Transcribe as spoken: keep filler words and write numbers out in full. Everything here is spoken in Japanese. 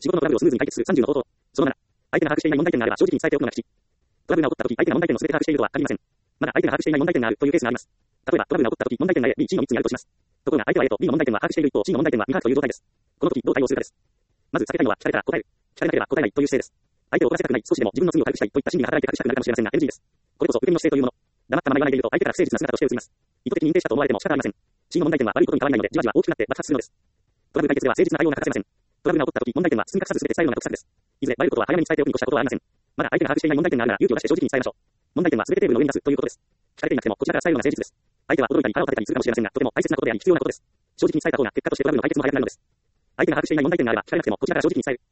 仕事のトラブルをスムーズに解決するさんじゅうの方法。そのなな、相手が把握していない問題点があれば正直に伝えておくのが吉。トラブルが起こったとき、相手が問題点のすべて把握しているとは限りません。まだ相手が把握していない問題点があるというケースがあります。例えば、トラブルが起こったとき、問題点が A、B、C のみっつにあるとします。ところが、相手は A と B の問題点は把握している一方、C の問題点は未把握という状態です。この時、どう対応するかです。まず避けたいのは、聞かれたら答える。聞かれなければ答えないという姿勢です。相手を怒らせたくない、少しでも自分の罪を軽くしたいといった心理が働いて隠したくなるかもしれませんが、エヌジー です。これこそ受け身の姿勢というもの。黙ったまま言わないでいると、相手から不誠実な姿として映ります。意図的に認定したと思われても仕方ありません。C の問題点は悪いことに変わらないので、じわじわ大きくなって爆発するのです。トラブル解決では誠実な対応が欠かせません。トラブルが起こったとき、問題点は包み隠さず全て伝えるのが得策です。いずれバレることは早めに伝えておくに越したことはありません。まだ相手が把握していない問題点があるなら勇気を出して正直に伝えましょう。問題点は全てテーブルの上に出すということです。聞かれていなくてもこちらから伝えるのが誠実です。相手は驚いたり腹を立てたりするかもしれませんが、とても大切なことであり必要なことです。正直に伝えた方が結果としてトラブルの解決も早くなるのです。相手が把握していない問題点があれば聞かれなくてもこちらから正直に伝える。